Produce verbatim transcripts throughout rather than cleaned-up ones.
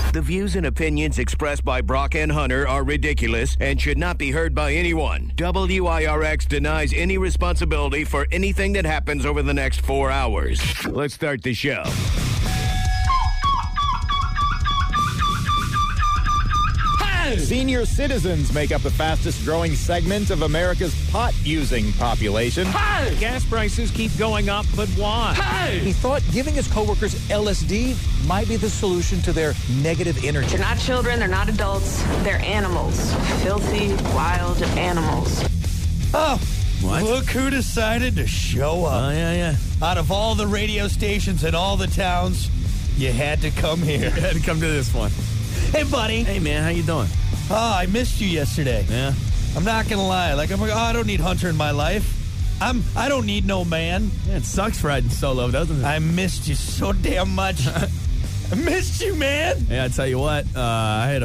The views and opinions expressed by Brock and Hunter are ridiculous and should not be heard by anyone. W I R X denies any responsibility for anything that happens over the next four hours. Let's start the show. Senior citizens make up the fastest growing segment of America's pot-using population. Hey! Gas prices keep going up, but why? Hey! He thought giving his coworkers L S D might be the solution to their negative energy. They're not children, they're not adults, they're animals. Filthy, wild animals. Oh, What? Look who decided to show up. Oh, yeah, yeah. Out of all the radio stations in all the towns, you had to come here. You had to come to this one. Hey, buddy. Hey, man, how you doing? Oh, I missed you yesterday. Yeah. I'm not gonna lie. Like, I'm like, oh, I don't need Hunter in my life. I'm. I don't need no man. Yeah, it sucks riding solo, doesn't it? I missed you so damn much. I missed you, man. Yeah, I tell you what, uh, I had a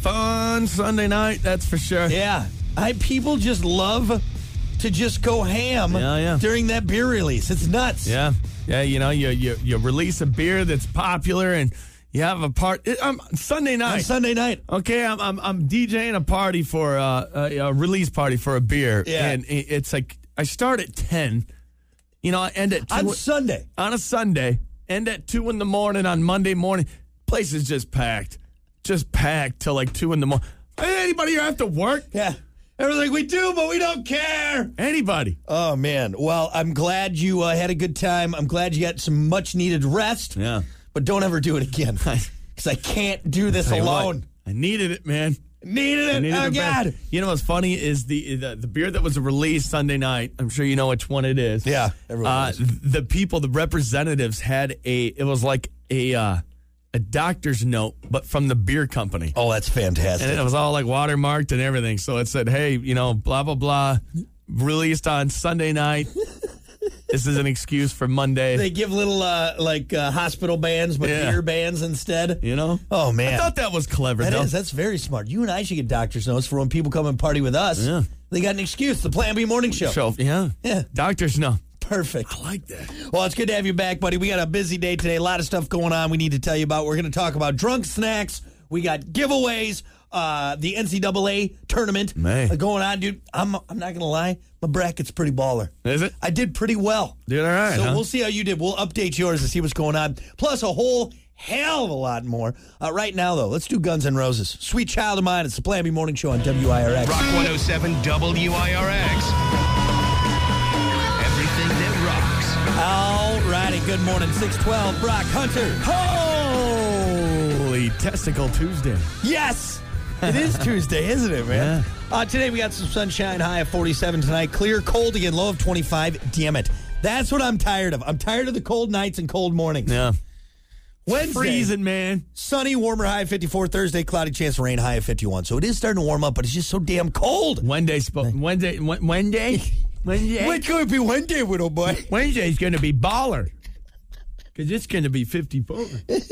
fun Sunday night, that's for sure. Yeah. I people just love to just go ham Yeah, yeah. during that beer release. It's nuts. Yeah. Yeah, you know, you, you, you release a beer that's popular and you have a part. It, um, Sunday night. On Sunday night. Okay, I'm I'm, I'm DJing a party for uh, a, a release party for a beer, Yeah. and it, it's like I start at ten. You know, I end at two On Sunday. on a Sunday. End at two in the morning on Monday morning. Place is just packed, just packed till like two in the morning. Hey, anybody here have to work? Yeah. Everyone's like, we do, but we don't care. Anybody? Oh, man. Well, I'm glad you uh, had a good time. I'm glad you got some much-needed rest. Yeah. But don't ever do it again. Because I can't do this Tell you what, alone. I needed it, man. Needed it. I needed Oh, the God. best. You know what's funny is the, the the beer that was released Sunday night. I'm sure you know which one it is. Yeah, everyone Uh, knows. the people, the representatives had a. It was like a uh, a doctor's note, but from the beer company, Oh, that's fantastic. and it was all like watermarked and everything. So it said, "Hey, you know, blah blah blah, released on Sunday night. This is an excuse for Monday." They give little, uh, like, uh, hospital bands, but Yeah. beer bands instead. You know? Oh, man. I thought that was clever. That though. is. That's very smart. You and I should get doctor's notes for when people come and party with us. Yeah. They got an excuse. The Plan B Morning Show. So, yeah, Yeah. doctors know. Perfect. I like that. Well, it's good to have you back, buddy. We got a busy day today. A lot of stuff going on we need to tell you about. We're going to talk about drunk snacks. We got giveaways. Uh, the N C double A tournament Man. uh, going on, dude. I'm I'm not going to lie. My bracket's pretty baller. Is it? I did pretty well. Did all right, So huh? we'll see how you did. We'll update yours and see what's going on. Plus a whole hell of a lot more. Uh, right now, though, let's do Guns N' Roses. Sweet Child of Mine. It's the Plan B Morning Show on W I R X. Rock one oh seven W I R X. Everything that rocks. All righty. Good morning. six twelve. Brock Hunter. Holy Testicle Tuesday. Yes. It is Tuesday, isn't it, man? Yeah. Uh, today we got some sunshine, high of forty-seven tonight. Clear, cold again, low of twenty-five. Damn it. That's what I'm tired of. I'm tired of the cold nights and cold mornings. Yeah. Wednesday, Freezing, man. sunny, warmer, high of fifty-four. Thursday, cloudy, chance of rain, high of fifty-one. So it is starting to warm up, but it's just so damn cold. Wednesday, spo- Wednesday, Wed- Wednesday, Wednesday. What's going to be Wednesday, little boy? Wednesday's going to be baller. Because it's going to be fifty-four.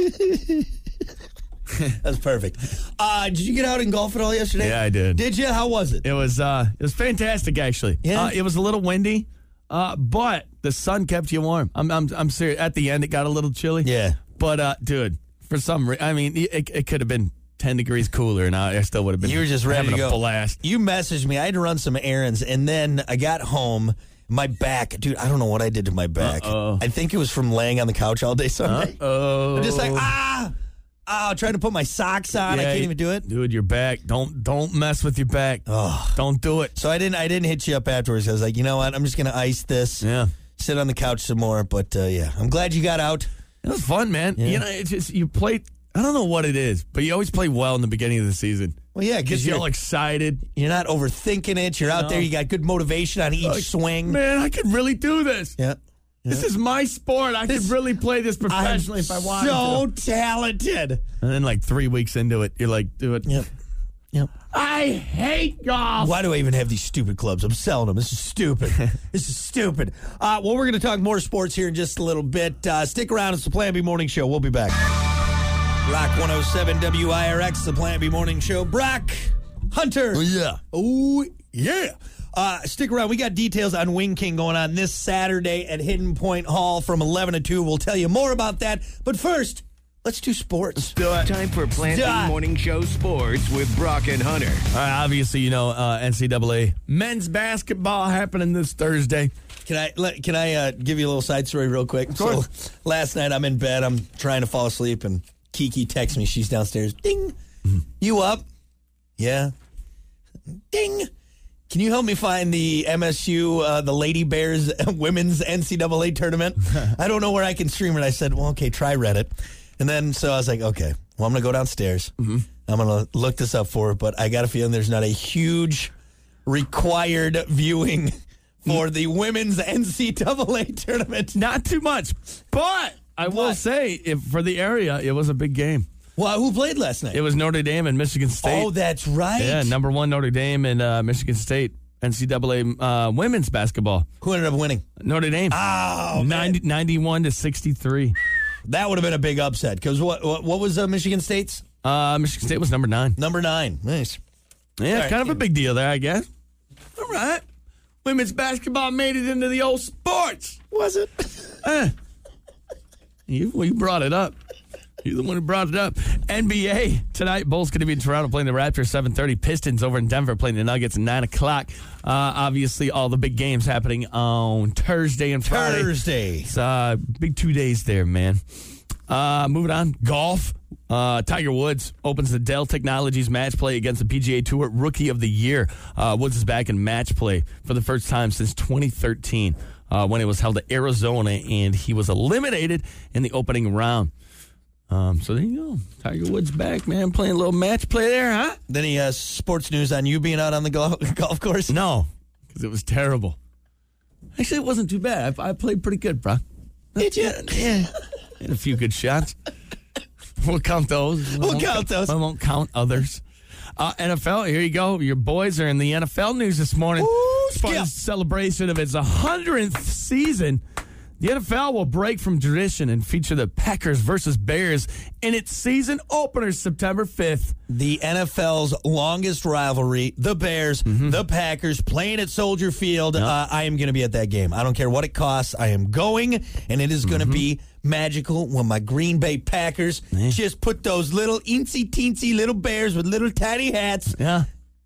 That's perfect. Uh, did you get out and golf at all yesterday? Yeah, I did. Did you? How was it? It was uh, it was fantastic, actually. Yeah? Uh, it was a little windy, uh, but the sun kept you warm. I'm, I'm, I'm serious. At the end, it got a little chilly. Yeah. But, uh, dude, for some reason, I mean, it, it could have been ten degrees cooler, and I, I still would have been You were just ready having to a go. blast. You messaged me. I had to run some errands, and then I got home. My back, dude, I don't know what I did to my back. Uh-oh. I think it was from laying on the couch all day Sunday. Oh. I'm just like, ah, ah, trying to put my socks on. I can't even do it. Dude, your back. Don't don't mess with your back. Oh. Don't do it. So I didn't I didn't hit you up afterwards. I was like, you know what? I'm just going to ice this, Yeah. sit on the couch some more. But, uh, yeah, I'm glad you got out. It was fun, man. Yeah. You know, it's just, you play, I don't know what it is, but you always play well in the beginning of the season. Well, yeah, Gets because you you're, all excited. you're not overthinking it. You're out No. there. You got good motivation on each Like, swing. Man, I could really do this. Yeah. This is my sport. I This- could really play this professionally I'm if I wanted so to. talented. And then like three weeks into it, you're like, do it. Yep. Yep. I hate golf. Why do I even have these stupid clubs? I'm selling them. This is stupid. This is stupid. Uh, well, we're going to talk more sports here in just a little bit. Uh, stick around. It's the Plan B Morning Show. We'll be back. Rock one oh seven W I R X, the Plan B Morning Show. Brock Hunter. Oh, yeah. Oh, yeah. Uh, stick around. We got details on Wing King going on this Saturday at Hidden Point Hall from eleven to two. We'll tell you more about that. But first, Let's do sports. Do it. Time for Planting Duh. Morning Show Sports with Brock and Hunter. All right, obviously, you know, uh, N C double A men's basketball happening this Thursday. Can I let, can I uh, give you a little side story real quick? So last night I'm in bed, I'm trying to fall asleep, and Kiki texts me. She's downstairs. Ding. Mm-hmm. You up? Yeah. Ding. Can you help me find the M S U, uh, the Lady Bears women's N C double A tournament? I don't know where I can stream it. I said, well, okay, try Reddit. And then, so I was like, okay, well, I'm going to go downstairs. Mm-hmm. I'm going to look this up for her, but I got a feeling there's not a huge required viewing for the women's N C double A tournament. Not too much, but I will What? say, if for the area, it was a big game. Well, who played last night? It was Notre Dame and Michigan State. Oh, that's right. Yeah, number one Notre Dame and uh, Michigan State N C double A uh, women's basketball. Who ended up winning? Notre Dame. Oh, ninety, ninety-one to sixty-three. That would have been a big upset because what, what what was uh, Michigan State's? Uh, Michigan State was number nine. Number nine. Nice. Yeah, All right. kind of a big deal there, I guess. All right. Women's basketball made it into the old sports. Was it? Eh. You, well, you brought it up. You're the one who brought it up. N B A tonight. Bulls going to be in Toronto playing the Raptors seven thirty. Pistons over in Denver playing the Nuggets at nine o'clock. Uh, obviously, all the big games happening on Thursday and Friday. Thursday. It's uh, big two days there, man. Uh, moving on. Golf. Uh, Tiger Woods opens the Dell Technologies match play against the P G A Tour Rookie of the Year. Uh, Woods is back in match play for the first time since twenty thirteen uh, when it was held at Arizona, and he was eliminated in the opening round. Um, so there you go. Tiger Woods back, man, playing a little match play there, huh? Then he has sports news on you being out on the golf, golf course. No, because it was terrible. Actually, it wasn't too bad. I, I played pretty good, bro. Did you? Yeah. Had a few good shots. We'll count those. We'll won't- count those. I won't count others. Uh, N F L, here you go. Your boys are in the N F L news this morning. Ooh, As part of skip. the celebration of its one hundredth season, the N F L will break from tradition and feature the Packers versus Bears in its season opener September fifth. The N F L's longest rivalry, the Bears, Mm-hmm. the Packers, playing at Soldier Field. Uh, I am going to be at that game. I don't care what it costs. I am going, and it is going to Mm-hmm. be magical when my Green Bay Packers just put those little eensy-teensy little bears with little tiny hats Yeah.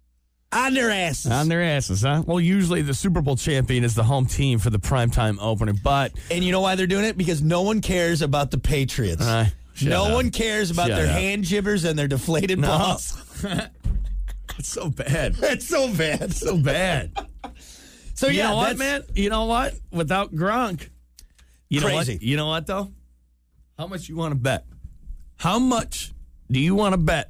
on their asses. On their asses, huh? Well, usually the Super Bowl champion is the home team for the primetime opener, but And you know why they're doing it? Because no one cares about the Patriots. Uh, shut no up. one cares about Shut their up. hand jibbers and their deflated No. balls. it's so bad. It's so bad. So bad. So You yeah, know what, that's- man? You know what? Without Gronk, you know Crazy. what? You know what though? How much you want to bet? How much do you want to bet?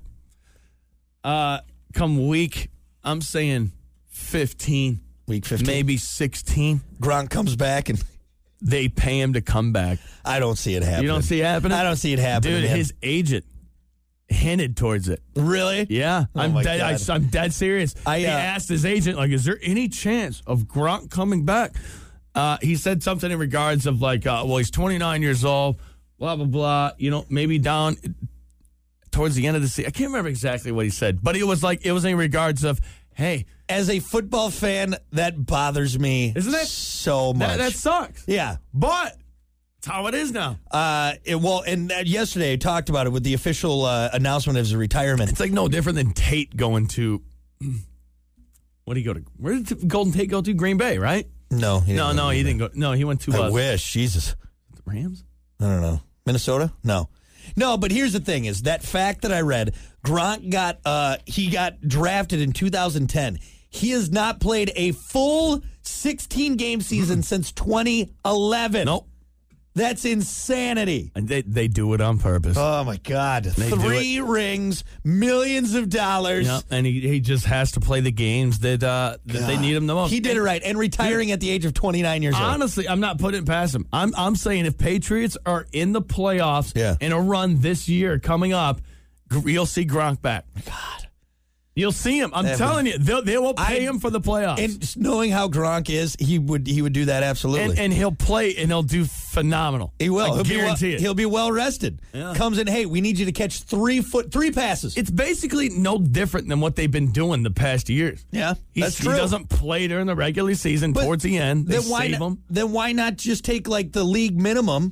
Uh, come week, I'm saying fifteen, Week fifteen. maybe sixteen. Gronk comes back and They pay him to come back. I don't see it happening. You don't see it happening? I don't see it happening. Dude, man. his agent hinted towards it. Really? Yeah, Oh I'm my dead. I, God. I'm dead serious. I, he uh, asked his agent, like, "Is there any chance of Gronk coming back?" Uh, he said something in regards of like, uh, "Well, he's twenty-nine years old, blah blah blah. You know, maybe down towards the end of the season." I can't remember exactly what he said, but it was like it was in regards of, "Hey, As a football fan, that bothers me. Isn't it? so much? that, that sucks." yeah. But it's how it is now. Uh, it, well, and uh, yesterday I talked about it with the official uh, announcement of his retirement. It's like no different than Tate going to. What did he go to? Where did Golden Tate go to? Green Bay, right? No, he No, didn't no, go he there. didn't go. No, he went to I uh, wish, Jesus. the Rams. I don't know. Minnesota? No. No, but here's the thing is that fact that I read, Gronk got uh he got drafted in two thousand ten. He has not played a full sixteen game season since twenty eleven. Nope. That's insanity. And they they do it on purpose. Oh my God. They do Three rings, millions of dollars. Yeah, and he, he just has to play the games that uh, that they need him the most. He did it right. And retiring at the age of twenty-nine years old. Honestly, I'm not putting it past him. I'm I'm saying if Patriots are in the playoffs Yeah. in a run this year coming up, gr- you'll see Gronk back. God. You'll see him. I'm That telling you, they'll, they will pay I- him for the playoffs. And just knowing how Gronk is, he would he would do that absolutely. And, and he'll play and he'll do phenomenal. he will. I he'll be well, guarantee it. he'll be well rested. Yeah. Comes in, hey, we need you to catch three foot three passes. It's basically no different than what they've been doing the past years. yeah, He's, that's he true. doesn't play during the regular season. But Towards the end, they then why save not, him. Then why not just take like the league minimum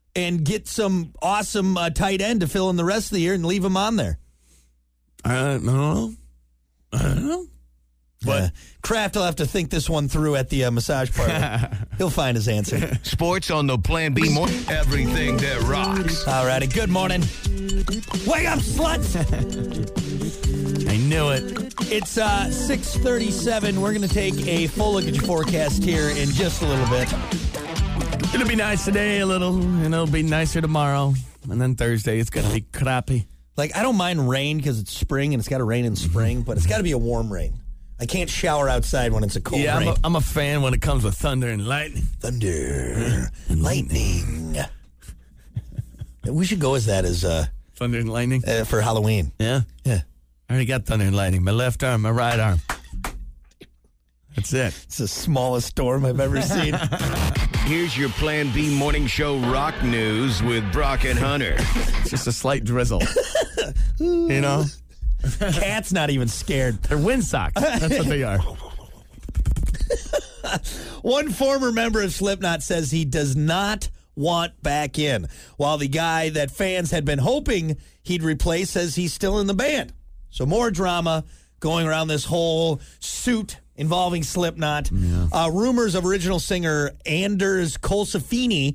and get some awesome uh, tight end to fill in the rest of the year and leave him on there. I don't know. I don't know. But uh, Kraft will have to think this one through at the uh, massage parlor. He'll find his answer. Sports on the Plan B morning. Everything that rocks. All righty. Good morning. Wake up, sluts. I knew it. It's uh, six thirty-seven. We're going to take a full look at your forecast here in just a little bit. It'll be nice today a little, and it'll be nicer tomorrow. And then Thursday, it's going to be crappy. Like, I don't mind rain because it's spring and it's got to rain in spring, but it's got to be a warm rain. I can't shower outside when it's a cold yeah, rain. I'm a, I'm a fan when it comes with thunder and lightning. Thunder and lightning. We should go as that as uh, Thunder and lightning? uh, for Halloween. Yeah? Yeah. I already got thunder and lightning. My left arm, my right arm. That's it. It's the smallest storm I've ever seen. Here's your Plan B morning show rock news with Brock and Hunter. It's just a slight drizzle. You know? Cat's not even scared. They're wind socks. That's what they are. One former member of Slipknot says he does not want back in, while the guy that fans had been hoping he'd replace says he's still in the band. So more drama going around this whole suit involving Slipknot. Yeah. Uh, rumors of original singer Anders Colsefini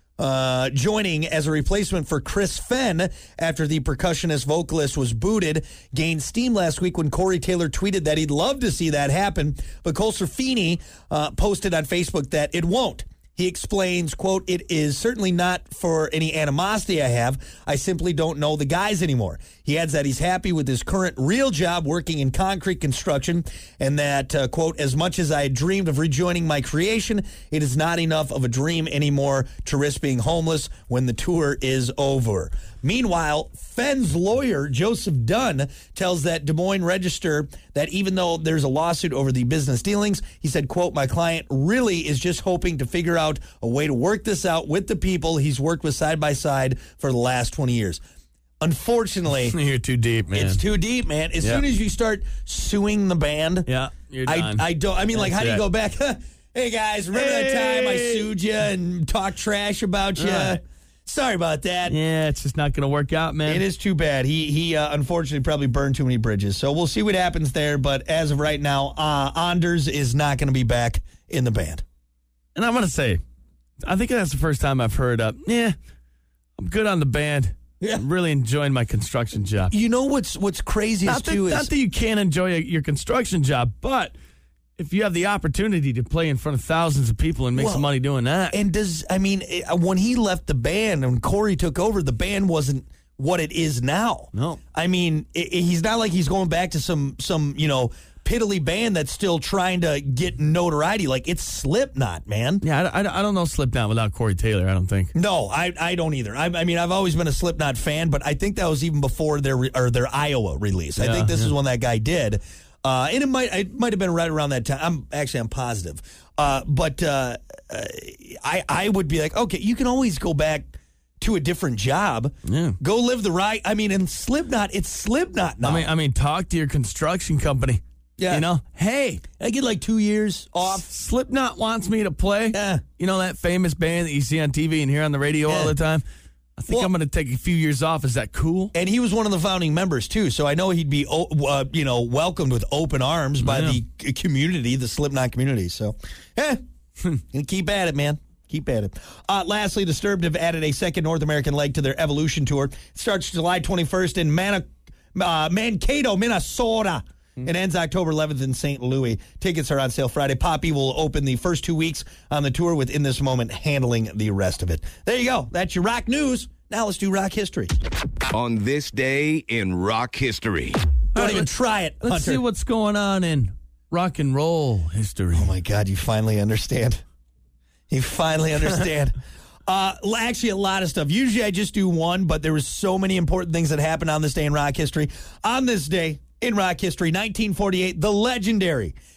uh, joining as a replacement for Chris Fenn after the percussionist vocalist was booted gained steam last week when Corey Taylor tweeted that he'd love to see that happen, but Colsefini uh, posted on Facebook that it won't. He explains, quote, "It is certainly not for any animosity I have. I simply don't know the guys anymore." He adds that he's happy with his current real job working in concrete construction and that, uh, quote, "as much as I had dreamed of rejoining my creation, it is not enough of a dream anymore to risk being homeless when the tour is over." Meanwhile, Fenn's lawyer, Joseph Dunn, tells that Des Moines Register that even though there's a lawsuit over the business dealings, he said, quote, "My client really is just hoping to figure out a way to work this out with the people he's worked with side by side for the last twenty years. Unfortunately, you're too deep, man. It's too deep, man. As yeah. soon as you start suing the band, yeah, you're I, done. I don't. I mean, That's like, how do you it. go back? Hey guys, remember hey. that time I sued you and talked trash about you? Right. Sorry about that. Yeah, it's just not going to work out, man. It is too bad. He he uh, unfortunately probably burned too many bridges. So we'll see what happens there. But as of right now, uh, Anders is not going to be back in the band. And I'm going to say, I think that's the first time I've heard of, yeah, I'm good on the band. Yeah. I'm really enjoying my construction job. You know what's what's crazy Not is that, too not is that you can't enjoy a, your construction job, but if you have the opportunity to play in front of thousands of people and make Well, some money doing that. and does I mean it- when he left the band and Corey took over, the band wasn't what it is now. No. I mean it, it- he's not like he's going back to some some you know piddly band that's still trying to get notoriety. Like, it's Slipknot, man. Yeah, I, I, I don't know Slipknot without Corey Taylor, I don't think. No, I, I don't either. I, I mean, I've always been a Slipknot fan, but I think that was even before their re- or their Iowa release. I Yeah, think this yeah. is when that guy did, uh, and it might it might have been right around that time. I'm actually I'm positive, uh, but uh, uh, I I would be like, okay, you can always go back to a different job. Yeah. Go live the right. I mean, in Slipknot, it's Slipknot now. I mean, I mean, talk to your construction company. Yeah. You know, hey, I get like two years off. Slipknot wants me to play. Yeah. You know that famous band that you see on T V and hear on the radio Yeah. all the time? I think Well- I'm going to take a few years off. Is that cool? And he was one of the founding members, too. So I know he'd be, o- uh, you know, welcomed with open arms by Yeah. the c- community, the Slipknot community. So, eh, gonna keep at it, man. Keep at it. Uh, lastly, Disturbed have added a second North American leg to their Evolution Tour. It starts July twenty-first in Mana- uh, Mankato, Minnesota. It ends October eleventh in Saint Louis. Tickets are on sale Friday. Poppy will open the first two weeks on the tour with In This Moment handling the rest of it. There you go. That's your rock news. Now let's do rock history. On this day in rock history. Don't All right, even let's- try it, Let's Hunter. see what's going on in rock and roll history. Oh, my God, you finally understand. You finally understand. uh, well, actually, a lot of stuff. Usually I just do one, but there was so many important things that happened on this day in rock history. On this day in rock history, nineteen forty-eight, the legendary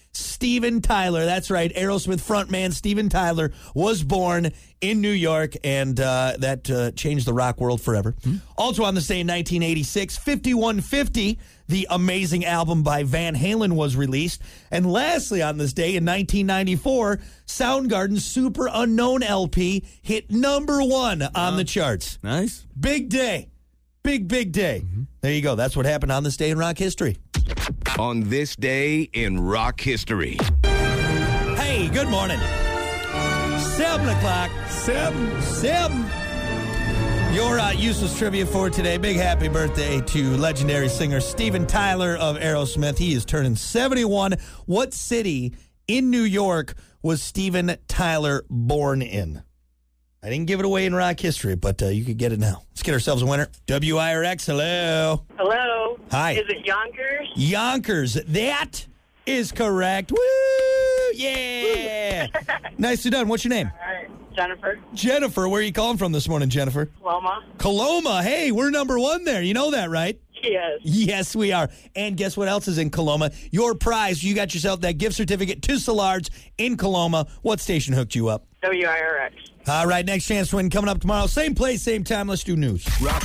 Steven Tyler. That's right. Aerosmith frontman Steven Tyler was born in New York, and uh, that uh, changed the rock world forever. Mm-hmm. Also on this day in nineteen eighty-six, fifty-one fifty, the amazing album by Van Halen was released. And lastly on this day in nineteen ninety-four, Soundgarden's Super Unknown L P hit number one on uh, the charts. Nice. Big day. Big, big day. Mm-hmm. There you go. That's what happened on this day in rock history. On this day in rock history. Hey, good morning. Seven o'clock. Seven. Seven. Your uh, useless trivia for today. Big happy birthday to legendary singer Steven Tyler of Aerosmith. He is turning seventy-one. What city in New York was Steven Tyler born in? I didn't give it away in rock history, but uh, you could get it now. Let's get ourselves a winner. W I R X, hello. Hello. Hi. Is it Yonkers? Yonkers. That is correct. Woo! Yeah. Nicely done. What's your name? All right. Jennifer. Jennifer. Where are you calling from this morning, Jennifer? Coloma. Coloma. Hey, we're number one there. You know that, right? Yes. Yes, we are. And guess what else is in Coloma? Your prize. You got yourself that gift certificate to Salards in Coloma. What station hooked you up? W I R X. All right, next chance to win coming up tomorrow. Same place, same time. Let's do news. Rock